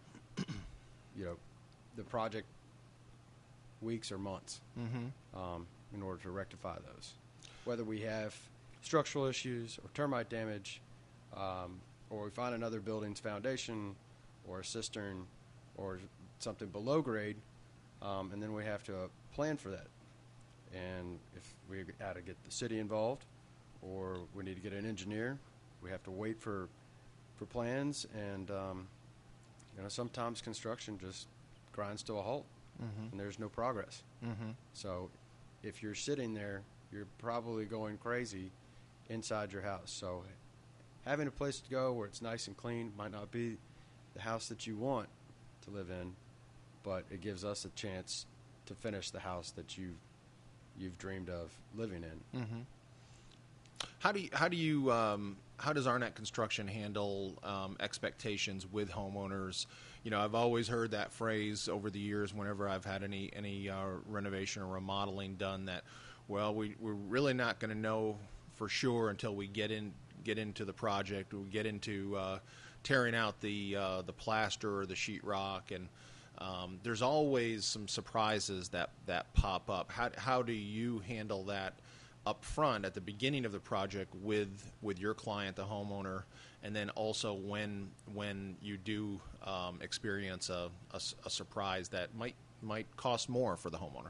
you know the project weeks or months Mm-hmm. um, in order to rectify those. Whether we have structural issues or termite damage, um, or we find another building's foundation or a cistern or something below grade, um, and then we have to uh, plan for that. And if we got to get the city involved or we need to get an engineer, we have to wait for for plans, and um, you know sometimes construction just grinds to a halt Mm-hmm. and there's no progress. Mm-hmm. So if you're sitting there, you're probably going crazy inside your house. So having a place to go where it's nice and clean might not be the house that you want to live in, but it gives us a chance to finish the house that you've you've dreamed of living in. Mm-hmm. How do you, how do you um, how does Arnett Construction handle um, expectations with homeowners? You know, I've always heard that phrase over the years whenever I've had any any uh, renovation or remodeling done, that, well, we we're really not going to know for sure until we get in get into the project. We get into uh, tearing out the uh, the plaster or the sheetrock, and um, there's always some surprises that that pop up. How how do you handle that up front at the beginning of the project with with your client, the homeowner, and then also when when you do um, experience a, a, a surprise that might might cost more for the homeowner?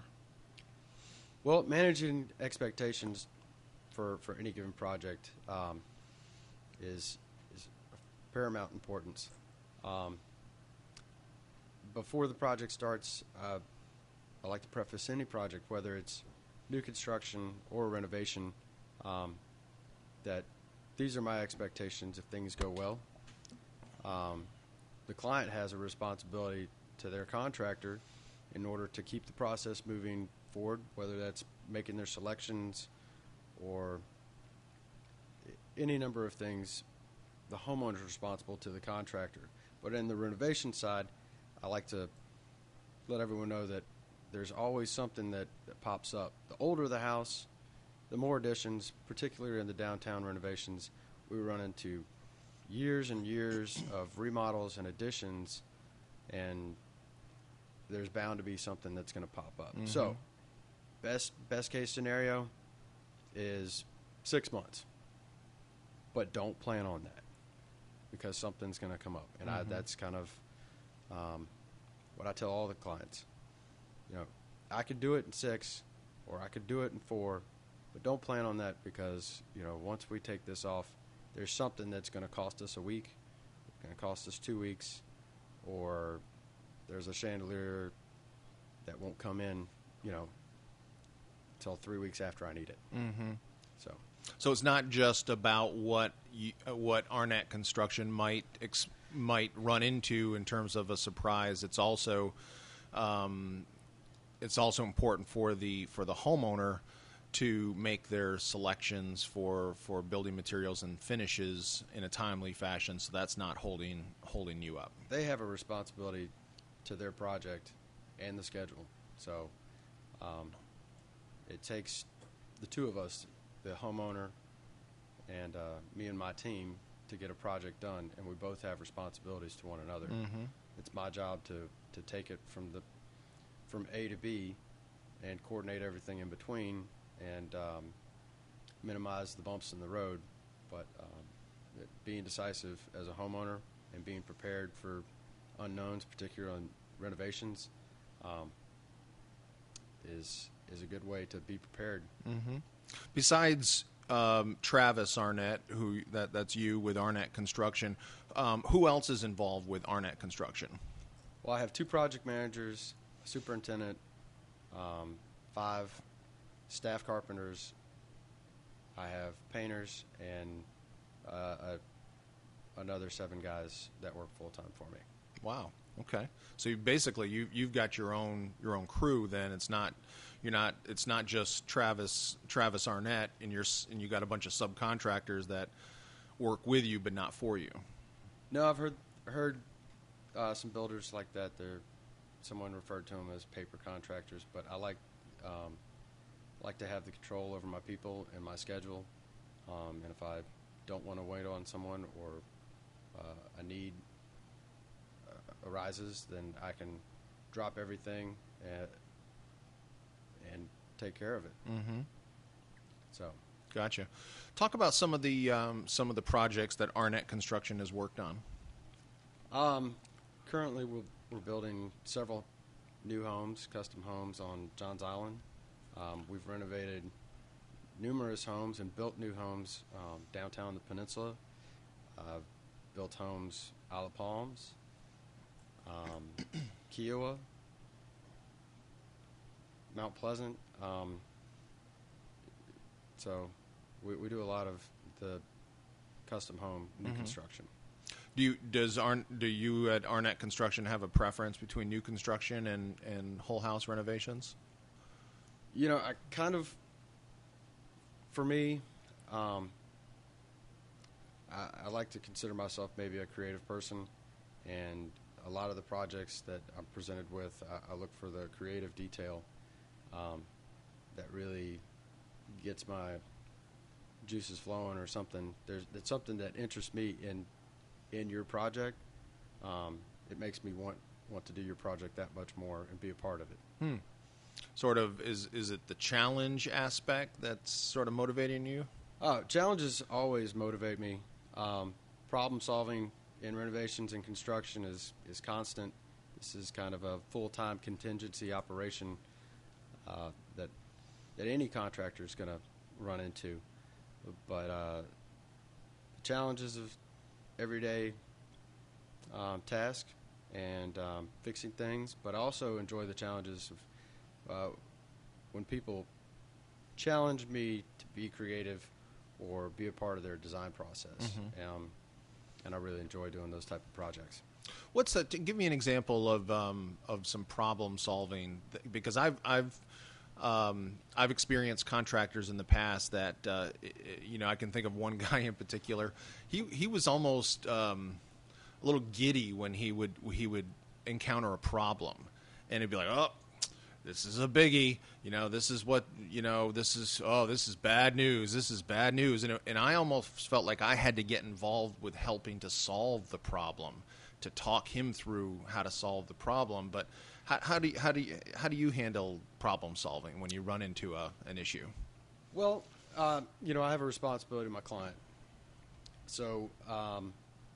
Well, managing expectations for, for any given project um, is is of paramount importance. Um, before the project starts, uh, I like to preface any project, whether it's new construction or renovation, um, that these are my expectations if things go well. Um, the client has a responsibility to their contractor in order to keep the process moving forward, whether that's making their selections or any number of things. The homeowner is responsible to the contractor. But in the renovation side, I like to let everyone know that there's always something that, that pops up. The older the house, the more additions, particularly in the downtown renovations, we run into years and years of remodels and additions, and there's bound to be something that's going to pop up. Mm-hmm. So, best best case scenario is six months, but don't plan on that because something's going to come up, and Mm-hmm. I, that's kind of um, what I tell all the clients. You know, I could do it in six, or I could do it in four, but don't plan on that because, you know, once we take this off, there's something that's going to cost us a week, going to cost us two weeks, or there's a chandelier that won't come in, you know, until three weeks after I need it. Mm-hmm. So, So it's not just about what you, uh, what Arnett Construction might ex- might run into in terms of a surprise. It's also um, it's also important for the for the homeowner to make their selections for, for building materials and finishes in a timely fashion. So that's not holding holding you up. they have a responsibility to their project and the schedule. So, um, it takes the two of us, the homeowner and uh, me and my team, to get a project done, and we both have responsibilities to one another. Mm-hmm. It's my job to, to take it from the from A to B and coordinate everything in between and um, minimize the bumps in the road. But um, it, being decisive as a homeowner and being prepared for unknowns, particularly on renovations, um, is is a good way to be prepared. Mm-hmm. Besides um, Travis Arnett, who that that's you with Arnett Construction, um, who else is involved with Arnett Construction? Well, I have two project managers, a superintendent, um, five staff carpenters. I have painters and uh, a, another seven guys that work full time for me. Wow. Okay. So you basically you you've got your own your own crew. Then it's not you're not it's not just Travis Travis Arnett and you're s- and you got a bunch of subcontractors that work with you but not for you. No, I've heard heard uh, some builders like that. They're someone referred to them as paper contractors, but I like um, like to have the control over my people and my schedule. Um, and if I don't want to wait on someone or uh, a need uh, arises, then I can drop everything and, and take care of it. Mm-hmm. So, Gotcha. Talk about some of the um, some of the projects that Arnett Construction has worked on. um, currently we're, we're building several new homes, custom homes on Johns Island. Um, we've renovated numerous homes and built new homes um, downtown the peninsula. Uh, built homes Isle of Palms, um, Kiowa, Mount Pleasant. Um, so we, we do a lot of the custom home new Mhm. construction. Do you does Arn, do you at Arnett Construction have a preference between new construction and, and whole house renovations? You know, I kind of, for me, um, I, I like to consider myself maybe a creative person, and a lot of the projects that I'm presented with, I, I look for the creative detail um, that really gets my juices flowing or something. There's it's something that interests me in in your project. Um, it makes me want want to do your project that much more and be a part of it. Hmm. Sort of is is it the challenge aspect that's sort of motivating you? Uh, challenges always motivate me. Um, problem solving in renovations and construction is, is constant. This is kind of a full-time contingency operation uh, that that any contractor is going to run into. But uh, the challenges of everyday um, task and um, fixing things, but I also enjoy the challenges of uh, when people challenge me to be creative or be a part of their design process. Mm-hmm. Um, and I really enjoy doing those type of projects. What's that? Give me an example of um, of some problem solving, th- because I've I've um, I've experienced contractors in the past that uh, i- i- you know, I can think of one guy in particular. He he was almost um, a little giddy when he would he would encounter a problem, and he'd be like, "Oh, this is a biggie. You know, this is what, you know, this is, oh, this is bad news. This is bad news." And, it, and I almost felt like I had to get involved with helping to solve the problem, to talk him through how to solve the problem. But how, how do you, how do you, how do you handle problem solving when you run into a, an issue? Well, uh, you know, I have a responsibility to my client. So um,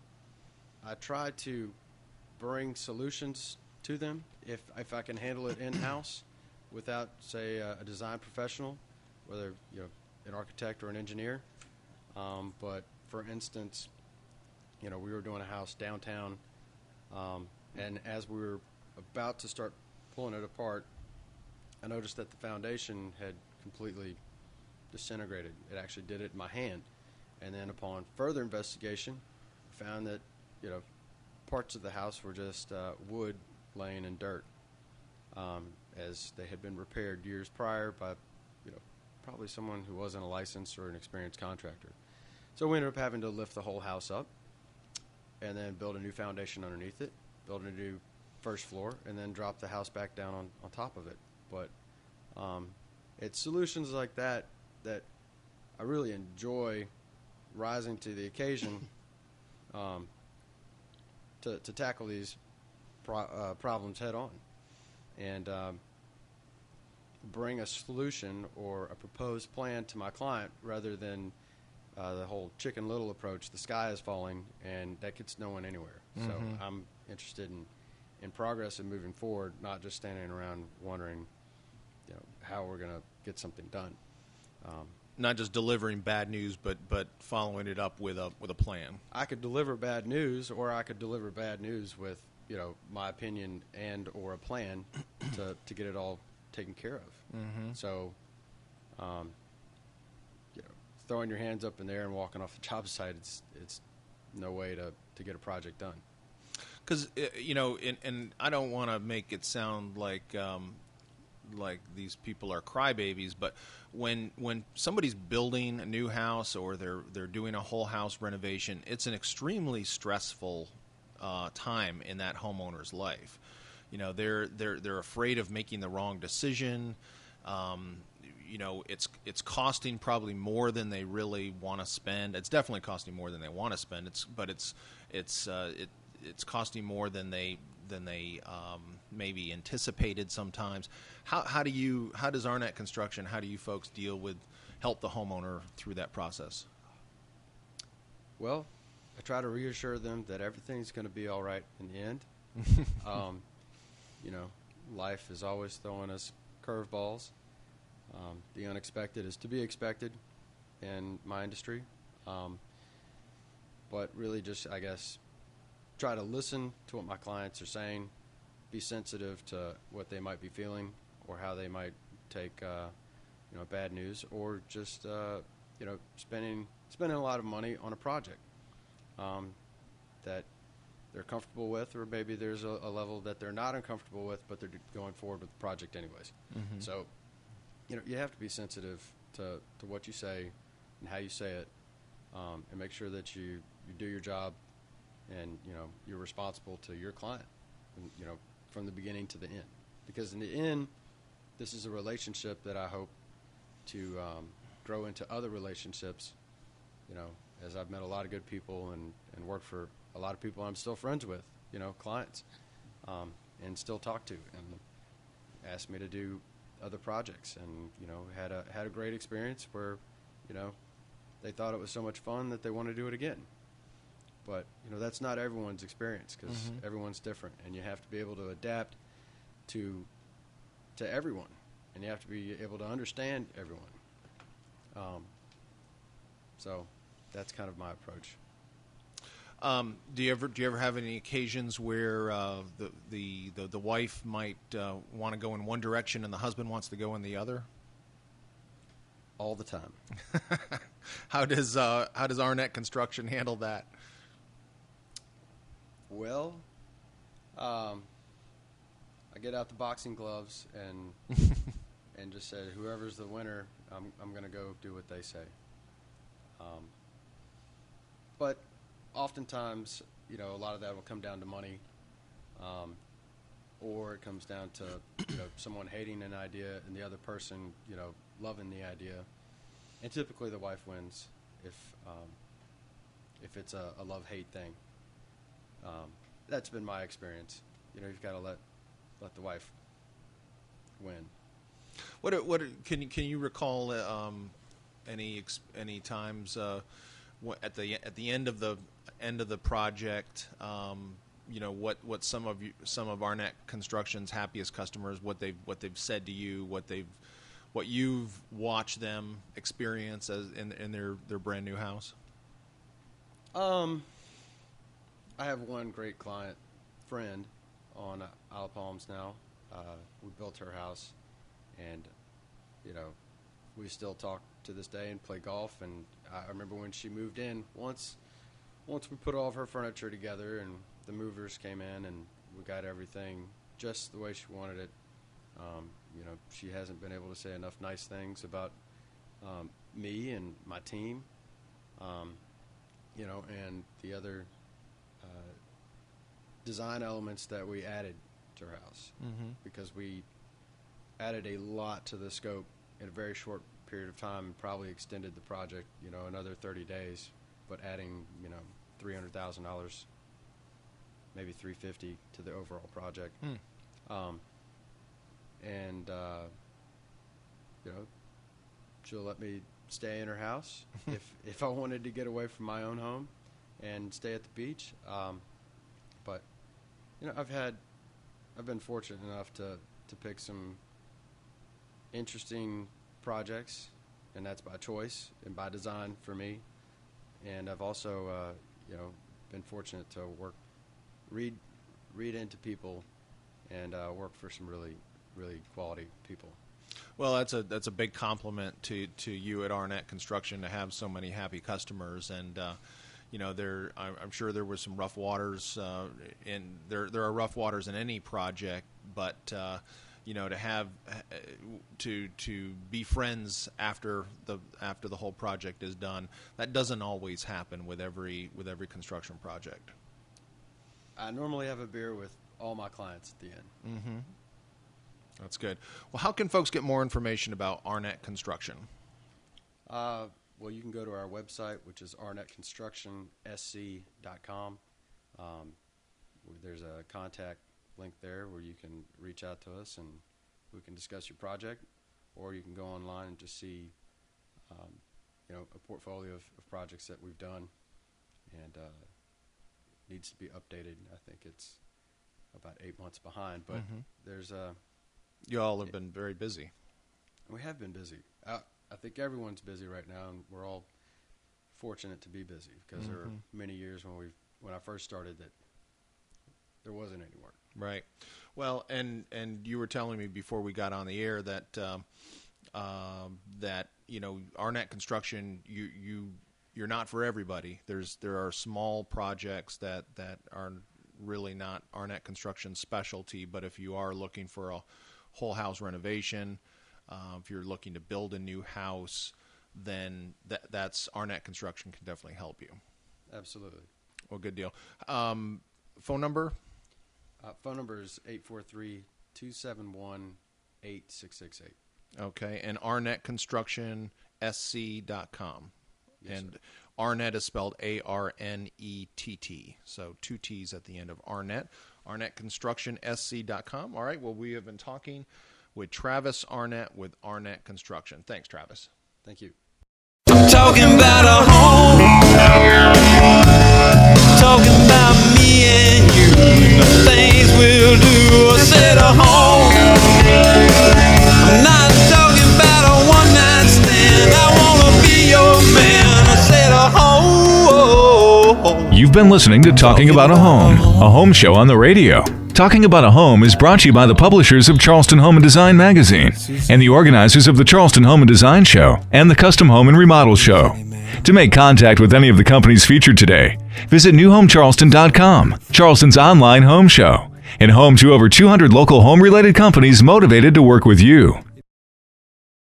I try to bring solutions to them if if I can handle it in-house without, say, a, a design professional, whether, you know, an architect or an engineer. Um, but for instance, you know, we were doing a house downtown, um, and as we were about to start pulling it apart, I noticed that the foundation had completely disintegrated. It actually did it in my hand. And then upon further investigation, found that, you know, parts of the house were just uh, wood laying in dirt, um, as they had been repaired years prior by, you know, probably someone who wasn't a licensed or an experienced contractor. So we ended up having to lift the whole house up and then build a new foundation underneath it, build a new first floor, and then drop the house back down on, on top of it. But um, it's solutions like that that I really enjoy rising to the occasion um, to, to tackle these pro- uh, problems head on and um, bring a solution or a proposed plan to my client rather than uh, the whole Chicken Little approach. The sky is falling, and that gets no one anywhere. Mm-hmm. So I'm interested in, in progress and moving forward, not just standing around wondering, you know, how we're going to get something done. Um, Not just delivering bad news, but but following it up with a with a plan. I could deliver bad news, or I could deliver bad news with, you know, my opinion and or a plan to, to get it all taken care of. Mm-hmm. So, um, you know, throwing your hands up in the air and walking off the job site, it's it's no way to, to get a project done. Because, you know, and, and I don't want to make it sound like um, like these people are crybabies, but when when somebody's building a new house or they're they're doing a whole house renovation, it's an extremely stressful uh, time in that homeowner's life. You know, they're they're they're afraid of making the wrong decision. Um, you know, it's it's costing probably more than they really want to spend. It's definitely costing more than they want to spend. It's but it's it's uh, it it's costing more than they than they um, maybe anticipated sometimes. How how do you how does Arnett Construction, how do you folks deal with help the homeowner through that process? Well, I try to reassure them that everything's going to be all right in the end. um, you know, life is always throwing us curveballs. Um, the unexpected is to be expected in my industry. Um, but really just, I guess, try to listen to what my clients are saying, be sensitive to what they might be feeling or how they might take, uh, you know, bad news, or just, uh, you know, spending spending a lot of money on a project um, that they're comfortable with, or maybe there's a, a level that they're not uncomfortable with, but they're going forward with the project anyways. Mm-hmm. So, you know, you have to be sensitive to, to what you say and how you say it, um, and make sure that you, you do your job and, you know, you're responsible to your client, and, you know, from the beginning to the end. Because in the end, this is a relationship that I hope to um, grow into other relationships, you know, as I've met a lot of good people and, and worked for a lot of people I'm still friends with, you know, clients, um, and still talk to, and asked me to do other projects, and, you know, had a had a great experience where, you know, they thought it was so much fun that they want to do it again. But, you know, that's not everyone's experience, because Mm-hmm. everyone's different, and you have to be able to adapt to to everyone, and you have to be able to understand everyone. Um, so that's kind of my approach. Um, do you ever do you ever have any occasions where uh, the, the the the wife might uh, want to go in one direction and the husband wants to go in the other? all the time. How does uh, how does Arnett Construction handle that? Well, um, I get out the boxing gloves and and just say, whoever's the winner, I'm I'm gonna go do what they say. Um, but oftentimes, you know, a lot of that will come down to money, um, or it comes down to you know someone hating an idea and the other person, you know, loving the idea. And typically, the wife wins if um, if it's a, a love-hate thing. Um, that's been my experience. You know, you've got to let let the wife win. What are- what are- can you can you recall um, any ex- any times uh, wh- at the at the end of the end of the project? Um, you know what, what some of you, some of Arnett Construction's happiest customers, what they've what they've said to you, what they've what you've watched them experience as in in their, their brand new house? Um, I have one great client friend on uh, Isle of Palms now. Uh, we built her house, and you know, we still talk to this day and play golf. And I remember when she moved in. Once, once we put all of her furniture together, and the movers came in, and we got everything just the way she wanted it. Um, you know, she hasn't been able to say enough nice things about um, me and my team. Um, you know, and the other uh, design elements that we added to her house, Mm-hmm. because we added a lot to the scope in a very short period of time, and probably extended the project, you know, another thirty days, but adding, you know, three hundred thousand dollars, maybe three hundred fifty thousand dollars to the overall project. Hmm. Um, and, uh, you know, she'll let me stay in her house if if I wanted to get away from my own home and stay at the beach. Um, but, you know, I've had, I've been fortunate enough to, to pick some interesting projects, and that's by choice and by design for me. And I've also, uh, you know, been fortunate to work, read, read into people, and uh, work for some really, really quality people. Well, that's a that's a big compliment to, to you at Arnett Construction to have so many happy customers, and uh, you know there I'm, I'm sure there were some rough waters, uh, and there there are rough waters in any project, but uh, you know to have uh, to to be friends after the after the whole project is done, that doesn't always happen with every with every construction project. I normally have a beer with all my clients at the end. Mm-hmm. That's good. Well, how can folks get more information about Arnett Construction? Uh, well, you can go to our website, which is arnett construction s c dot com. Um, there's a contact link there where you can reach out to us and we can discuss your project, or you can go online and just see, um, you know, a portfolio of, of projects that we've done, and uh, needs to be updated. I think it's about eight months behind, but Mhm. there's a. You all have been very busy. We have been busy. I, I think everyone's busy right now, and we're all fortunate to be busy, because there were Mhm. many years when we when I first started that there wasn't any work. Right. Well, and and you were telling me before we got on the air that um, um, that you know Arnett Construction, you you you're not for everybody. There's there are small projects that that are really not Arnett Construction specialty, but if you are looking for a whole house renovation, uh, if you're looking to build a new house, then that that's Arnett Construction can definitely help you. Absolutely. Well, good deal. Um, phone number? Uh, phone number is eight four three, two seven one, eight six six eight. Okay, and arnett construction s c dot com. Yes, and sir. Arnett is spelled A R N E T T, so two T's at the end of Arnett. arnett construction s c dot com. All right, well, we have been talking with Travis Arnett with Arnett Construction. Thanks, Travis. Thank you. I'm talking about a home. Talking about me and you. The things we'll do. I said a home. I'm not talking about a one night stand. I wanna be your man. I said a home. You've been listening to Talking About a Home, a home show on the radio. Talking About a Home is brought to you by the publishers of Charleston Home and Design magazine and the organizers of the Charleston Home and Design Show and the Custom Home and Remodel Show. To make contact with any of the companies featured today, visit new home charleston dot com, Charleston's online home show, and home to over two hundred local home-related companies motivated to work with you.